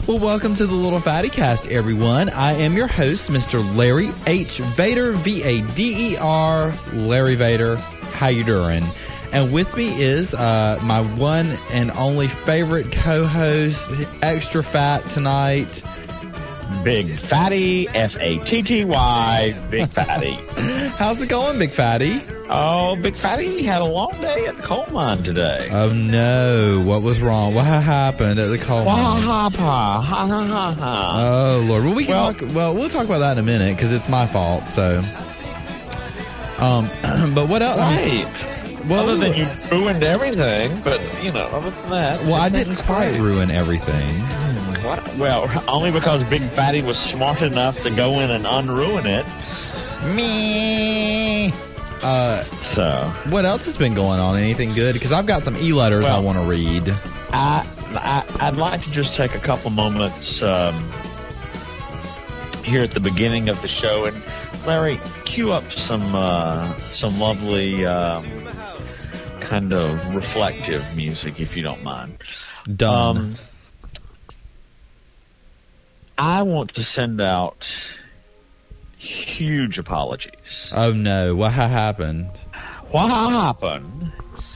Well, welcome to the Little Fatty Cast, everyone. I am your host, Mr. Larry H. Vader, V-A-D-E-R, Larry Vader. How you doing? And with me is my one and only favorite co-host, extra fat tonight, Big Fatty, F-A-T-T-Y, Big Fatty. How's it going, Big Fatty? Oh, Big Fatty had a long day at the coal mine today. Oh, no. What was wrong? What happened at the coal mine? Oh, Lord. Well, we'll talk about that in a minute because it's my fault, so. But what else? Right. Well, other than you ruined everything, but, other than that. Well, I didn't quite ruin everything. What? Well, only because Big Fatty was smart enough to go in and unruin it. Me. So. What else has been going on? Anything good? Because I've got some e-letters I want to read. I'd like to just take a couple moments here at the beginning of the show. And, Larry, cue up some lovely kind of reflective music, if you don't mind. Done. I want to send out huge apologies. Oh, no. What happened? What happened?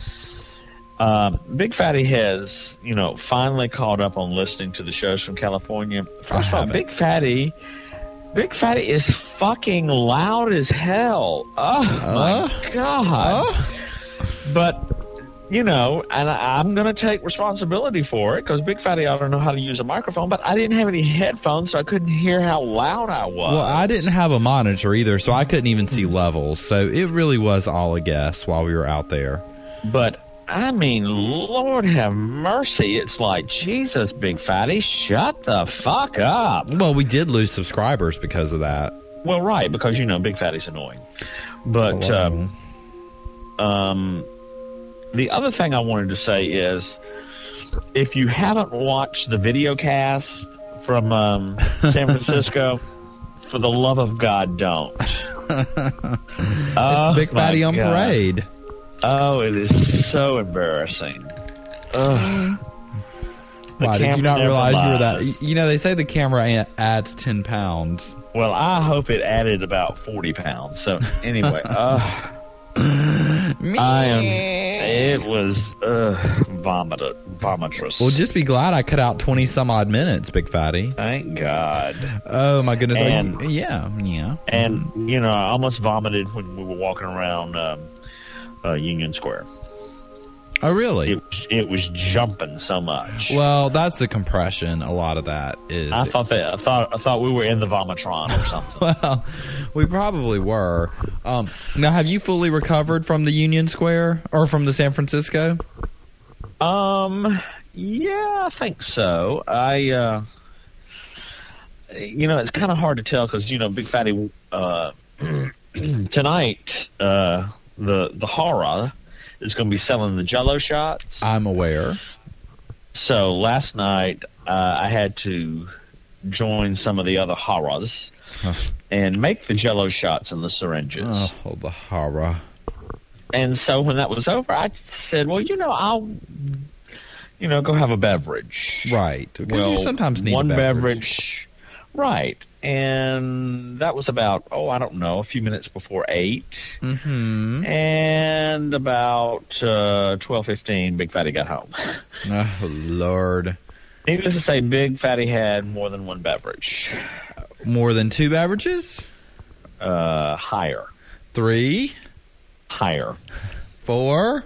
Big Fatty has, finally caught up on listening to the shows from California. First of all, Big Fatty is fucking loud as hell. Oh, my God. But, and I'm going to take responsibility for it because Big Fatty ought to know how to use a microphone, but I didn't have any headphones, so I couldn't hear how loud I was. Well, I didn't have a monitor either, so I couldn't even see levels. So it really was all a guess while we were out there. But, I mean, Lord have mercy. It's like, Jesus, Big Fatty, shut the fuck up. Well, we did lose subscribers because of that. Well, right, because, Big Fatty's annoying. But, the other thing I wanted to say is, if you haven't watched the video cast from San Francisco, for the love of God, don't. It's Big Fatty on parade. Oh, it is so embarrassing. Why, did you not realize you were that? They say the camera adds 10 pounds. Well, I hope it added about 40 pounds. So, anyway, it was vomitrous. Well, just be glad I cut out 20 some odd minutes, Big Fatty. Thank God. Oh my goodness. And, yeah. And, I almost vomited when we were walking around Union Square. Oh, really? It was jumping so much. Well, that's the compression. A lot of that is. I thought we were in the vomitron or something. Well, we probably were. Now, have you fully recovered from the Union Square or from the San Francisco? Yeah, I think so. It's kind of hard to tell because Big Fatty tonight the horror is going to be selling the Jell-O shots. I'm aware. So last night I had to join some of the other horrors and make the Jell-O shots in the syringes. Oh, the horror. And so when that was over, I said, well, I'll, go have a beverage. Right. Because you sometimes need one a beverage. Right. And that was about, a few minutes before 8. Mm-hmm. And about 12:15, Big Fatty got home. Oh, Lord. Needless to say, Big Fatty had more than one beverage. More than 2 beverages? Higher. 3? Higher. 4?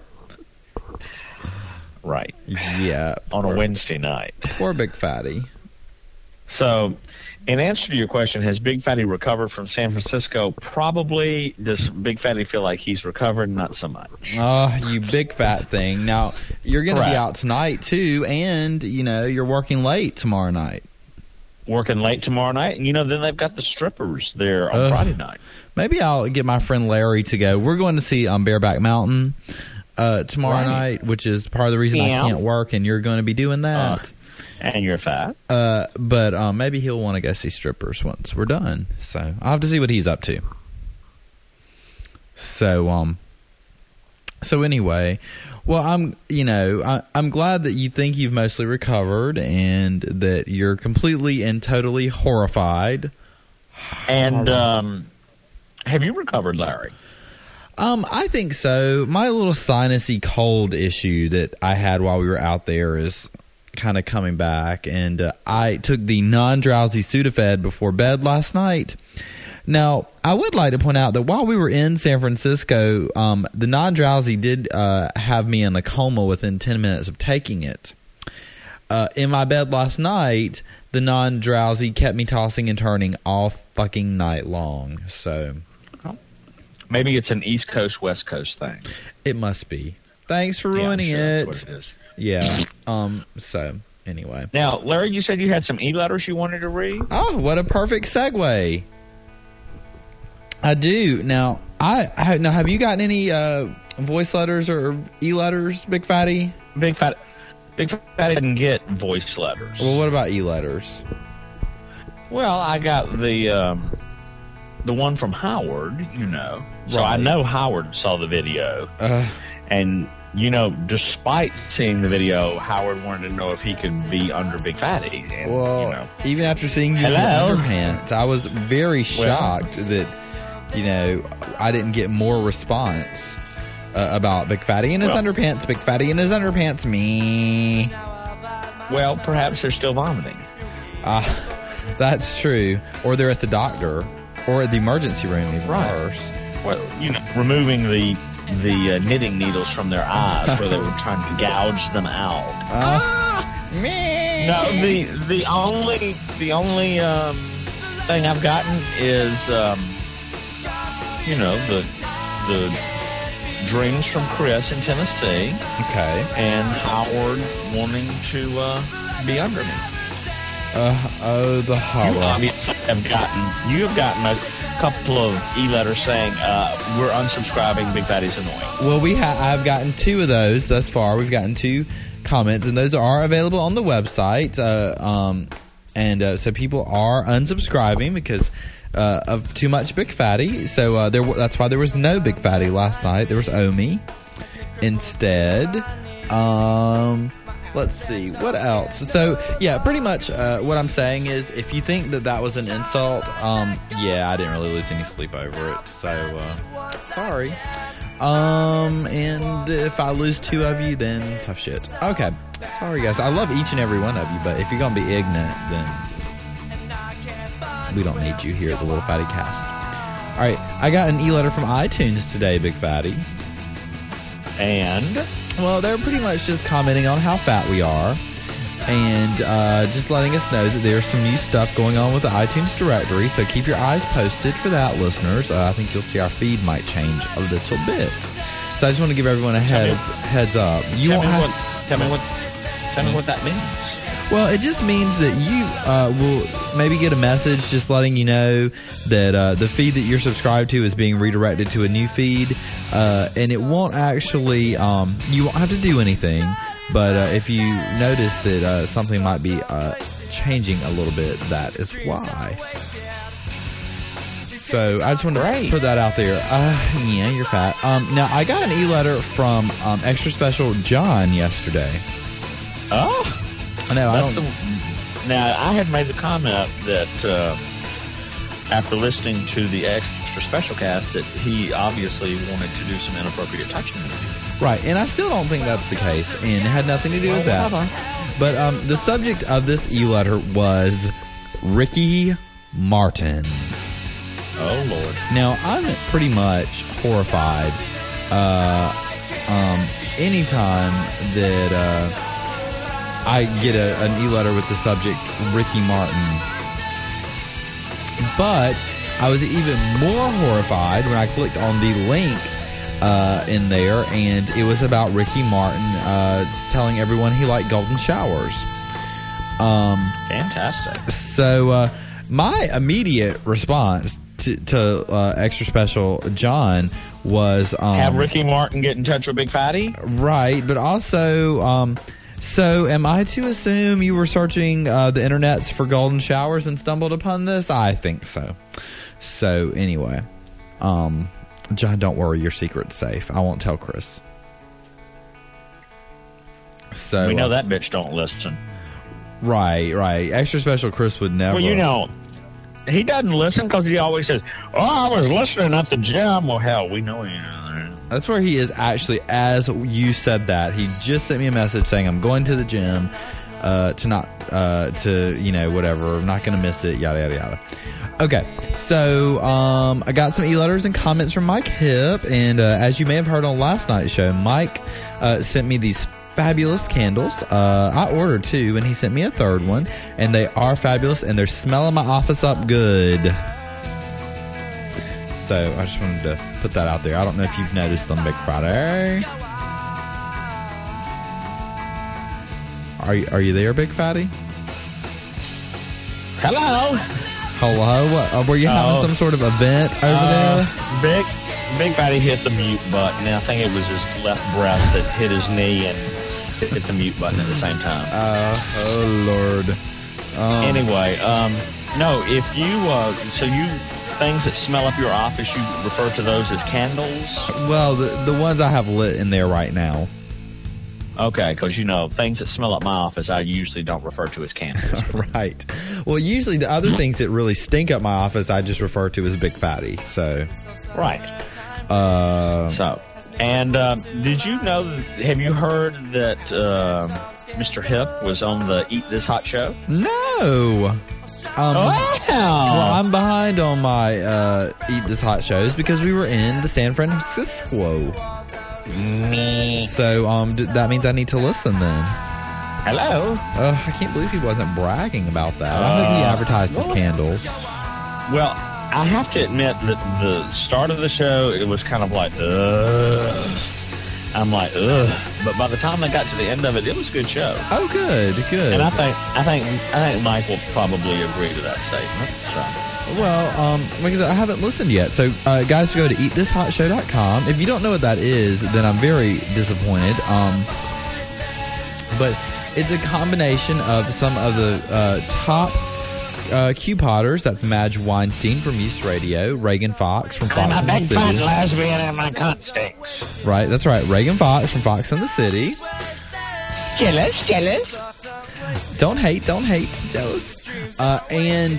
Right. Yeah. On a Wednesday night. Poor Big Fatty. So, in answer to your question, has Big Fatty recovered from San Francisco? Probably. Does Big Fatty feel like he's recovered? Not so much. Oh, you big fat thing. Now, you're going to be out tonight, too, and, you're working late tomorrow night. Working late tomorrow night? And, then they've got the strippers there on Friday night. Maybe I'll get my friend Larry to go. We're going to see Bareback Mountain tomorrow night, which is part of the reason I can't work, and you're going to be doing that. And you're fat. But maybe he'll want to go see strippers once we're done. So I'll have to see what he's up to. So anyway, Well, I'm glad that you think you've mostly recovered and that you're completely and totally horrified. And have you recovered, Larry? I think so. My little sinusy cold issue that I had while we were out there is kind of coming back, and I took the non-drowsy Sudafed before bed last night. Now, I would like to point out that while we were in San Francisco, the non-drowsy did have me in a coma within 10 minutes of taking it. In my bed last night, the non-drowsy kept me tossing and turning all fucking night long. So maybe it's an East Coast, West Coast thing. It must be. Thanks for ruining it. Yeah. So, anyway. Now, Larry, you said you had some e-letters you wanted to read? Oh, what a perfect segue. I do. Now, have you gotten any voice letters or e-letters, Big Fatty? Big Fatty didn't get voice letters. Well, what about e-letters? Well, I got the one from Howard, So right. I know Howard saw the video. And, despite seeing the video, Howard wanted to know if he could be under Big Fatty. And, even after seeing you in underpants, I was very shocked that, I didn't get more response about Big Fatty and his underpants. Big Fatty and his underpants, me. Well, perhaps they're still vomiting. That's true. Or they're at the doctor. Or at the emergency room, even worse. Well, removing the knitting needles from their eyes where they were trying to gouge them out. Me. No, the only thing I've gotten is the dreams from Chris in Tennessee. Okay. And Howard wanting to be under me. The horror. You have gotten a couple of e-letters saying we're unsubscribing. Big Fatty's annoying. Well, I've gotten 2 of those thus far. We've gotten 2 comments, and those are available on the website. So people are unsubscribing because of too much Big Fatty. So that's why there was no Big Fatty last night. There was Omi instead. Let's see, what else? So, yeah, pretty much what I'm saying is if you think that was an insult, I didn't really lose any sleep over it. So, sorry. And if I lose 2 of you, then tough shit. Okay, sorry, guys. I love each and every one of you, but if you're going to be ignorant, then we don't need you here at the Little Fatty Cast. All right, I got an e-letter from iTunes today, Big Fatty. And? Well, they're pretty much just commenting on how fat we are and just letting us know that there's some new stuff going on with the iTunes directory, so keep your eyes posted for that, listeners. I think you'll see our feed might change a little bit. So I just want to give everyone a heads up. Tell me what that means. Well, it just means that you will maybe get a message just letting you know that the feed that you're subscribed to is being redirected to a new feed, and it won't actually, you won't have to do anything, but if you notice that something might be changing a little bit, that is why. So I just wanted to put that out there. Yeah, you're fat. Now, I got an e-letter from Extra Special John yesterday. Oh! No, Now, I had made the comment that after listening to the Extra Special Cast that he obviously wanted to do some inappropriate touching with you. Right, and I still don't think that's the case, and it had nothing to do with that. But the subject of this e-letter was Ricky Martin. Oh, Lord. Now, I'm pretty much horrified anytime that I get an e-letter with the subject Ricky Martin. But I was even more horrified when I clicked on the link in there, and it was about Ricky Martin telling everyone he liked golden showers. Fantastic. So my immediate response to Extra Special John was... have Ricky Martin get in touch with Big Fatty? Right, but also... So, am I to assume you were searching the internets for golden showers and stumbled upon this? I think so. So, anyway. John, don't worry. Your secret's safe. I won't tell Chris. So we know that bitch don't listen. Right. Extra Special Chris would never. Well, he doesn't listen because he always says, "Oh, I was listening at the gym." Well, hell, we know he. That's where he is actually. As you said that, he just sent me a message saying, "I'm going to the gym to whatever. I'm not going to miss it. Yada yada yada." Okay, so I got some e-letters and comments from Mike Hip, and as you may have heard on last night's show, Mike sent me these fabulous candles. I ordered 2, and he sent me a 3rd one, and they are fabulous, and they're smelling my office up good. So I just wanted to put that out there. I don't know if you've noticed on Big Friday. Are you there, Big Fatty? Hello. Hello. Were you having some sort of event over there? Big Fatty hit the mute button, and I think it was his left breast that hit his knee and hit the mute button at the same time. Oh Lord. Anyway, no. If you things that smell up your office, you refer to those as candles? Well, the ones I have lit in there right now. Okay, because things that smell up my office, I usually don't refer to as candles. Right. Well, usually the other things that really stink up my office, I just refer to as Big Fatty. So. Right. Did you know? Have you heard that Mr. Hip was on the Eat This Hot show? No. Well, I'm behind on my Eat This Hot shows because we were in the San Francisco. So that means I need to listen then. Hello. I can't believe he wasn't bragging about that. I hope he advertised his candles. Well, I have to admit that the start of the show, it was kind of like, I'm like, ugh. But by the time they got to the end of it, it was a good show. Oh, good. And I think Mike will probably agree to that statement. So. Well, like I said, I haven't listened yet. So, guys, go to eatthishotshow.com. If you don't know what that is, then I'm very disappointed. But it's a combination of some of the top Q-Potters. That's Madge Weinstein from East Radio, Reagan Fox from Fox and in the City. I'm a big fat lesbian and my cunt stinks. Right, that's right. Reagan Fox from Fox in the City. Jealous. Don't hate, jealous. And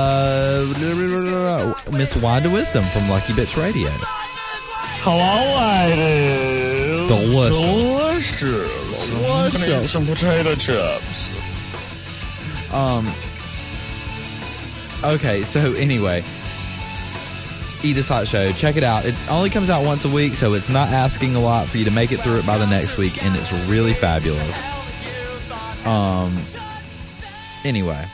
Miss Wanda Wisdom from Lucky Bitch Radio. Hello, ladies. Delicious. Some potato chips. Okay, so anyway, Eat This Hot Show. Check it out. It only comes out once a week, so it's not asking a lot for you to make it through it by the next week, and it's really fabulous. Anyway,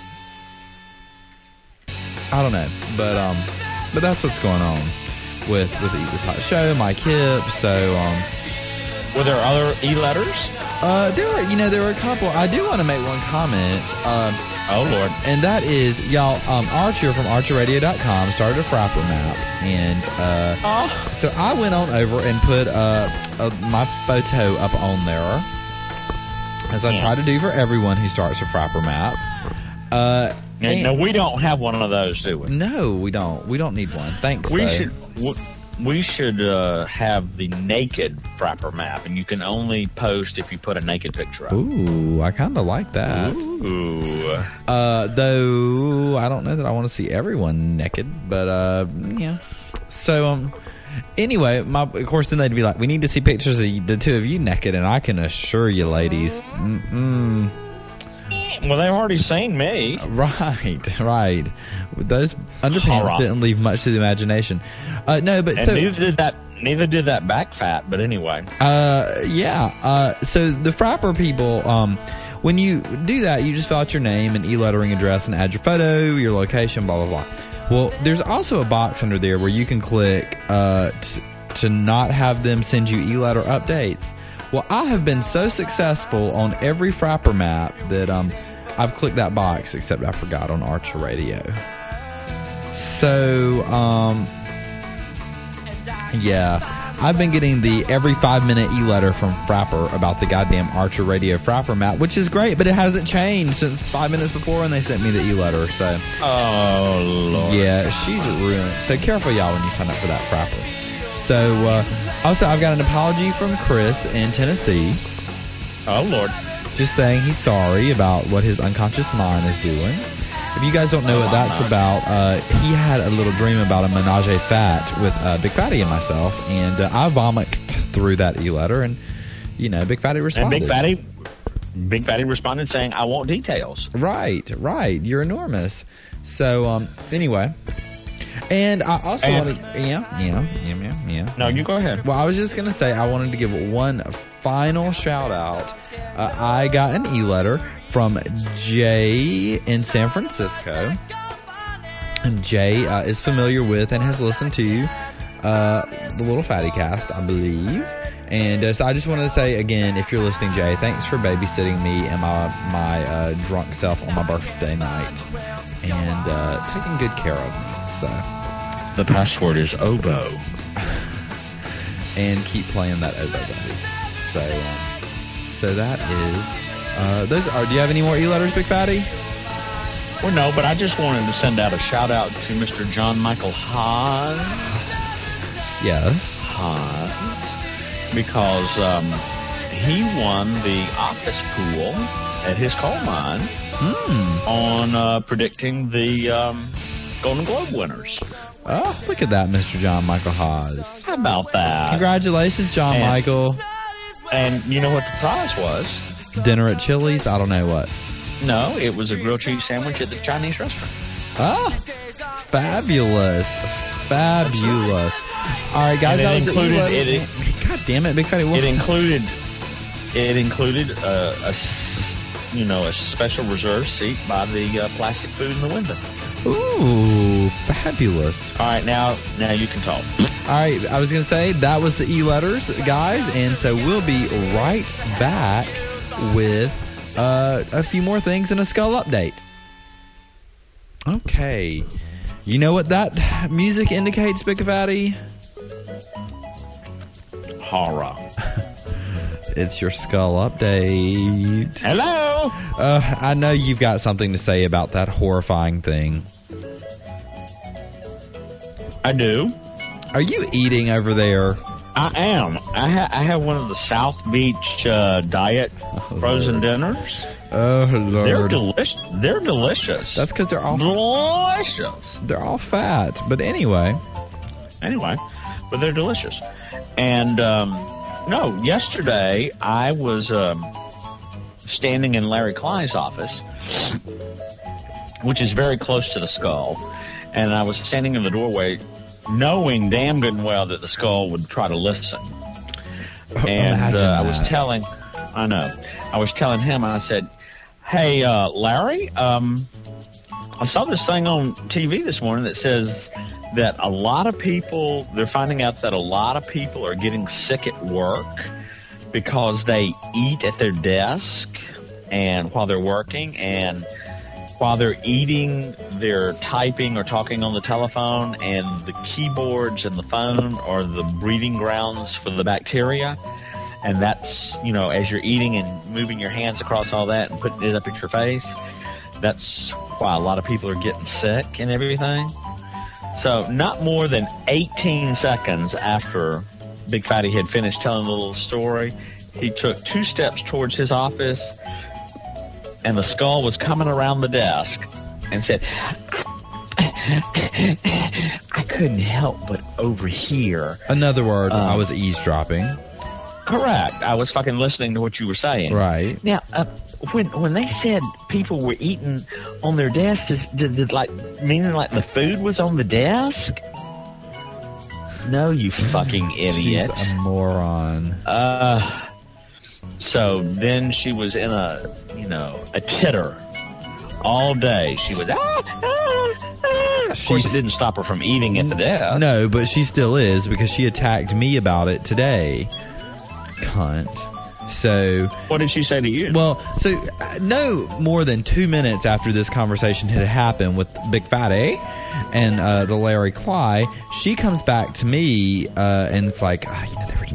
I don't know, but that's what's going on with Eat This Hot Show. Mike Hip. So were there other e-letters? There were a couple. I do want to make one comment. Oh Lord! And that is, y'all. Archer from ArcherRadio.com started a Frapper map, and so I went on over and put my photo up on there, as I try to do for everyone who starts a Frapper map. No, we don't have one of those, do we? No, we don't. We don't need one. Thanks. We should have the naked Frapper map, and you can only post if you put a naked picture up. Ooh, I kind of like that. Ooh. Though I don't know that I want to see everyone naked, but yeah. So anyway, of course, then they'd be like, "We need to see pictures of the two of you naked," and I can assure you, ladies. Well, they've already seen me. Right. Those underpants didn't leave much to the imagination. No, but and neither did that back fat. But anyway. Yeah. So the Frapper people, when you do that, you just fill out your name and e-lettering address and add your photo, your location, blah blah blah. Well, there's also a box under there where you can click to not have them send you e-letter updates. Well, I have been so successful on every Frapper map that I've clicked that box, except I forgot on Archer Radio. So, yeah, I've been getting the every 5-minute e-letter from Frapper about the goddamn Archer Radio Frapper map, which is great, but it hasn't changed since 5 minutes before when they sent me the e-letter. So, oh Lord, yeah, she's ruined. So careful, y'all, when you sign up for that Frapper. So, also, I've got an apology from Chris in Tennessee. Oh Lord. just saying he's sorry about what his unconscious mind is doing. If you guys don't know what that's about, he had a little dream about a menage a fat with Big Fatty and myself, and I vomit through that e-letter, and, Big Fatty responded. And Big Fatty responded saying, I want details. Right. You're enormous. So, anyway. And I also wanted... Yeah. No, you go ahead. Well, I was just going to say I wanted to give one final shout-out. I got an e-letter from Jay in San Francisco. And Jay is familiar with and has listened to the Little Fatty Cast, I believe. And so I just wanted to say, again, if you're listening, Jay, thanks for babysitting me and my drunk self on my birthday night. And taking good care of me. So the password is oboe. And keep playing that oboe, buddy. So that is... those are. Do you have any more e-letters, Big Fatty? Well, no, but I just wanted to send out a shout-out to Mr. John Michael Haas. Yes. Haas. Because he won the office pool at his coal mine on predicting the Golden Globe winners. Oh, look at that, Mr. John Michael Haas. How about that? Congratulations, John Michael. And you know what the prize was? Dinner at Chili's? I don't know what. No, it was a grilled cheese sandwich at the Chinese restaurant. Oh, fabulous. All right, guys, that was included, God damn it, Big Fatty. It included a special reserved seat by the plastic food in the window. Ooh, fabulous. All right, now you can talk. All right, I was going to say that was the e-letters, guys, and so we'll be right back with a few more things in a Skull update. Okay. You know what that music indicates, Big Fatty? Horror. It's your Skull update. Hello. I know you've got something to say about that horrifying thing. I do. Are you eating over there? I am. I have one of the South Beach diet frozen dinners. Oh, Lord. They're delicious. That's because they're all delicious. They're all fat. But anyway, but they're delicious. And yesterday I was standing in Larry Klein's office, which is very close to the Skull, and I was standing in the doorway, knowing damn good and well that the Skull would try to listen. And I was telling him, I said, "Hey, Larry, I saw this thing on TV this morning that says that a lot of people, they're finding out that a lot of people are getting sick at work because they eat at their desk and while they're working, and while they're eating, they're typing or talking on the telephone, and the keyboards and the phone are the breeding grounds for the bacteria. And that's, as you're eating and moving your hands across all that and putting it up at your face, that's why a lot of people are getting sick and everything." So not more than 18 seconds after Big Fatty had finished telling the little story, he took 2 steps towards his office, and the Skull was coming around the desk and said, "I couldn't help but overhear." In other words, I was eavesdropping. Correct. I was fucking listening to what you were saying. Right. Now, when they said people were eating on their desks, did it meaning the food was on the desk? No, you fucking idiot. She's a moron. So then she was in a titter all day. She was, Of course, it didn't stop her from eating at the desk. No, but she still is, because she attacked me about it today. Cunt. So, what did she say to you? Well, so no more than 2 minutes after this conversation had happened with Big Fatty and the Larry Cly, she comes back to me and it's like, I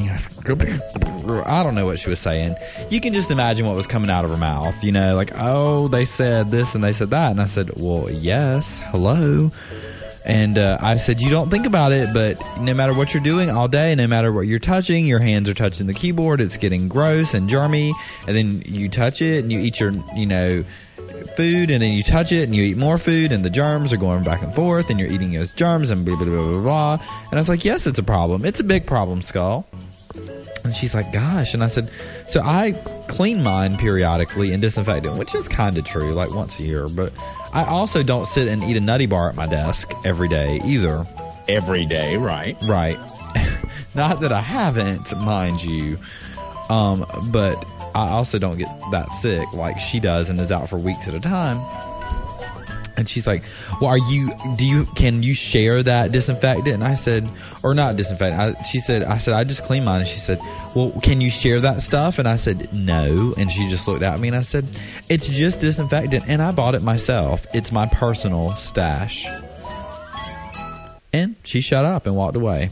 don't know what she was saying. You can just imagine what was coming out of her mouth. They said this and they said that, and I said, well, yes, hello. And I said, you don't think about it, but no matter what you're doing all day, no matter what you're touching, your hands are touching the keyboard, it's getting gross and germy, and then you touch it and you eat your, food, and then you touch it and you eat more food, and the germs are going back and forth, and you're eating those germs, and blah, blah, blah, blah, blah. And I was like, yes, it's a problem. It's a big problem, Skull. And she's like, gosh. And I said, so I clean mine periodically and disinfect it, which is kind of true, like once a year, but I also don't sit and eat a Nutty Bar at my desk every day either. Every day, right. Right. Not that I haven't, mind you. But I also don't get that sick like she does and is out for weeks at a time. And she's like, well, can you share that disinfectant? And I said, or not disinfectant. I said, I just clean mine. And she said, well, can you share that stuff? And I said, no. And she just looked at me and I said, it's just disinfectant. And I bought it myself. It's my personal stash. And she shut up and walked away.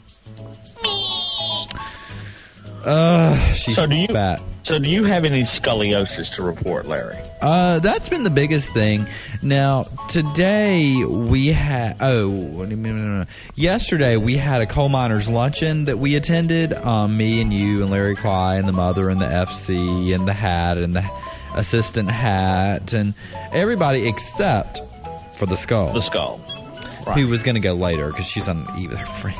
She's fat. So do you have any scoliosis to report, Larry? That's been the biggest thing. Now, today we had... Yesterday we had a coal miners luncheon that we attended. Me and you and Larry Cly and the mother and the FC and the hat and the assistant hat and everybody except for the Skull. The Skull. Right. Who was going to go later because she's on eat with her friends.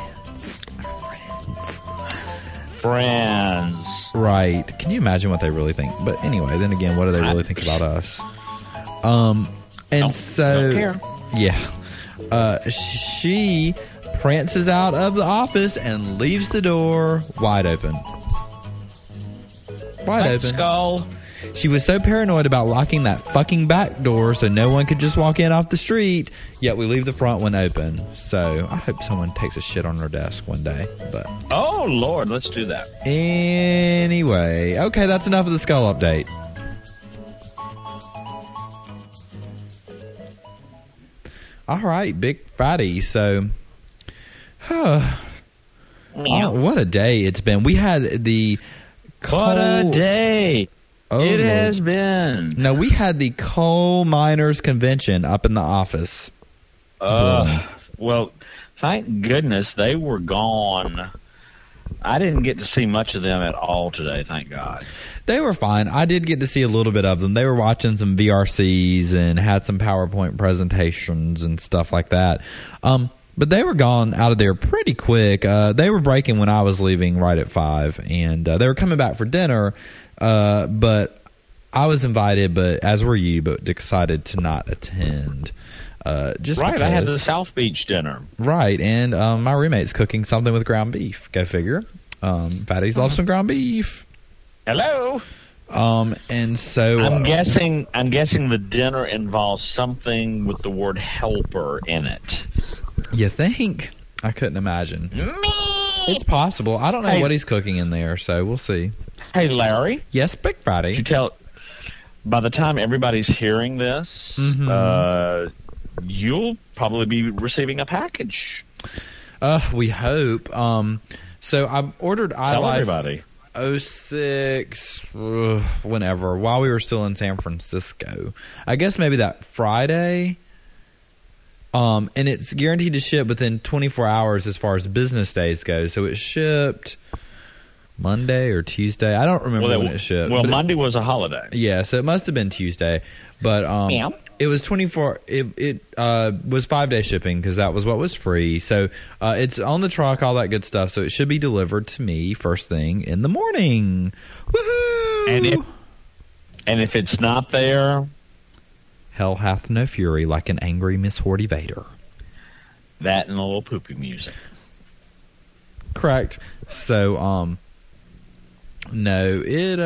Friends. Right. Can you imagine what they really think? But anyway, then again, what do they really think about us? Don't care. Yeah. She prances out of the office and leaves the door wide open. Wide open. Skull. She was so paranoid about locking that fucking back door so no one could just walk in off the street, yet we leave the front one open. So I hope someone takes a shit on her desk one day. But oh, Lord, let's do that. Anyway, okay, that's enough of the Skull update. All right, big fatty. So, what a day it's been. We had the What a day. Oh, it Lord. has been. No, we had the coal miners convention up in the office. Well, thank goodness they were gone. I didn't get to see much of them at all today, thank God. They were fine. I did get to see a little bit of them. They were watching some VRCs and had some PowerPoint presentations and stuff like that. But they were gone out of there pretty quick. They were breaking when I was leaving right at 5, and they were coming back for dinner. But I was invited, but as were you, but decided to not attend. Just right, because. I had the South Beach dinner. Right, and my roommate's cooking something with ground beef. Go figure. Fatty's loves some ground beef. Hello. And so I'm guessing the dinner involves something with the word helper in it. You think? I couldn't imagine. It's possible. I don't know what he's cooking in there, so we'll see. Hey, Larry. Yes, Big Fatty. By the time everybody's hearing this, you'll probably be receiving a package. We hope. So I ordered iLife 06 whenever, while we were still in San Francisco. I guess maybe that Friday. And it's guaranteed to ship within 24 hours as far as business days go. So it shipped Monday or Tuesday. I don't remember when it shipped. Well, Monday was a holiday. Yeah, so it must have been Tuesday. But it was 24. It was 5-day shipping because that was what was free. So it's on the truck, all that good stuff. So it should be delivered to me first thing in the morning. Woohoo! And if it's not there, hell hath no fury like an angry Miss Horty Vader. That and a little poopy music. Correct. So, no,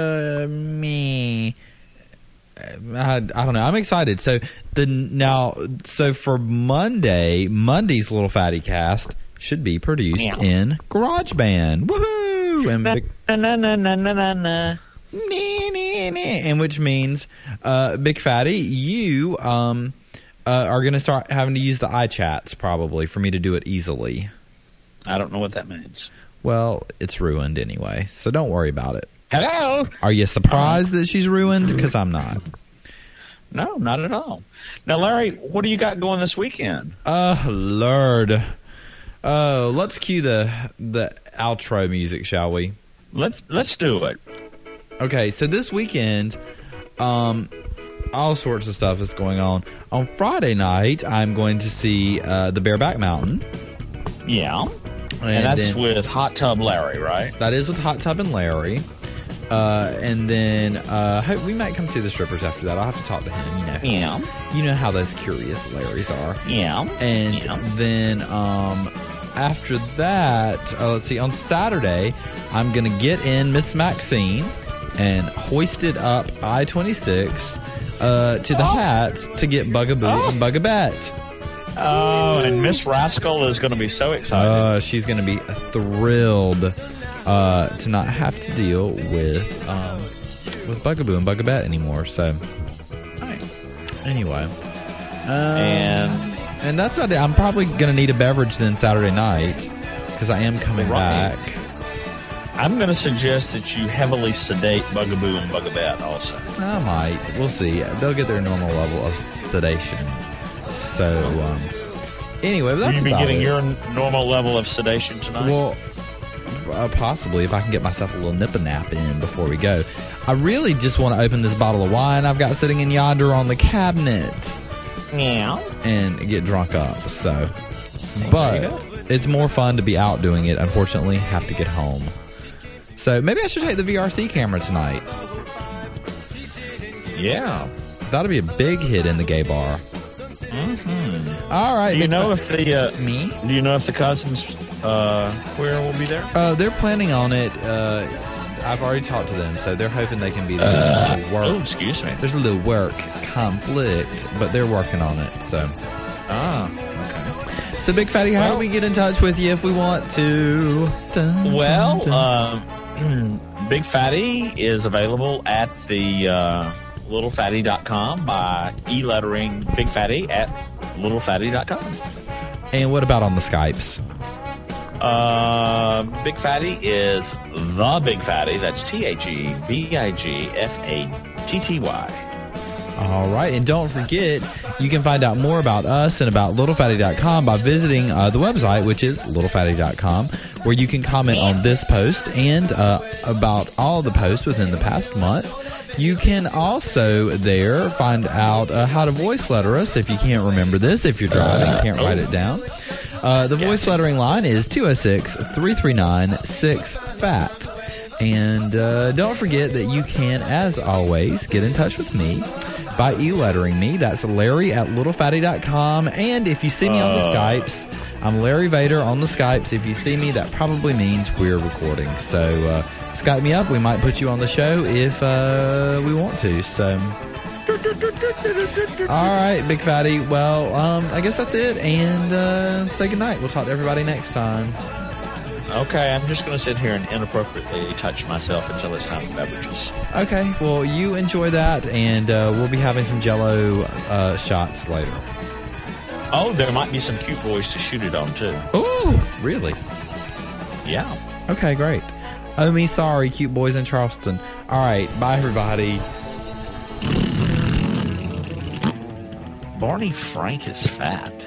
I don't know. I'm excited. So for Monday's Little Fatty Cast should be produced in GarageBand. Woohoo! And which means, Big Fatty, you are going to start having to use the iChats probably for me to do it easily. I don't know what that means. Well, it's ruined anyway, so don't worry about it. Hello? Are you surprised that she's ruined? Because I'm not. No, not at all. Now, Larry, what do you got going this weekend? Lord. Let's cue the outro music, shall we? Let's do it. Okay, so this weekend, all sorts of stuff is going on. On Friday night, I'm going to see the Bareback Mountain. Yeah. And that's with Hot Tub Larry, right? That is with Hot Tub and Larry. And then we might come see the strippers after that. I'll have to talk to him, Yeah. You know how those curious Larrys are. Yeah. And then after that, let's see, on Saturday, I'm going to get in Miss Maxine and hoist it up I-26 to the Hats to get Bugaboo and Bugabette. Oh, and Miss Rascal is going to be so excited. She's going to be thrilled to not have to deal with Bugaboo and Bugabette anymore. So, anyway, and that's what I'm probably going to need a beverage then Saturday night because I am coming back. I'm going to suggest that you heavily sedate Bugaboo and Bugabette also. I might. We'll see. They'll get their normal level of sedation. So, anyway, that's about it. Will you be getting your normal level of sedation tonight? Well, possibly, if I can get myself a little nip-a-nap in before we go. I really just want to open this bottle of wine I've got sitting in yonder on the cabinet. Yeah. And get drunk up, so. But it's more fun to be out doing it. Unfortunately, have to get home. So maybe I should take the VRC camera tonight. Yeah. That'll be a big hit in the gay bar. Mm-hmm. All right. Do you know if the me? Do you know if the Cousins Queer will be there? They're planning on it. I've already talked to them, so they're hoping they can be there. Oh, excuse me. There's a little work conflict, but they're working on it. So. Okay. So, Big Fatty, how do we get in touch with you if we want to? Big Fatty is available at the littlefatty.com by e-lettering Big Fatty at littlefatty.com. And what about on the Skypes? Big Fatty is the Big Fatty. That's THEBIGFATTY. All right, and don't forget, you can find out more about us and about littlefatty.com by visiting the website, which is littlefatty.com, where you can comment on this post and about all the posts within the past month. You can also there find out how to voice letter us if you can't remember this, if you're driving, can't write it down. The voice lettering line is 206-339-6FAT. And don't forget that you can, as always, get in touch with me by e-lettering me. That's Larry at littlefatty.com. And if you see me on the Skypes, I'm Larry Vader on the Skypes. If you see me, that probably means we're recording. So Skype me up. We might put you on the show if we want to. So, all right, Big Fatty. Well, I guess that's it. And say goodnight. We'll talk to everybody next time. Okay, I'm just going to sit here and inappropriately touch myself until it's time for beverages. Okay, well, you enjoy that, and we'll be having some Jell-O shots later. Oh, there might be some cute boys to shoot it on, too. Oh, really? Yeah. Okay, great. Oh, me sorry, cute boys in Charleston. All right, bye, everybody. Barney Frank is fat.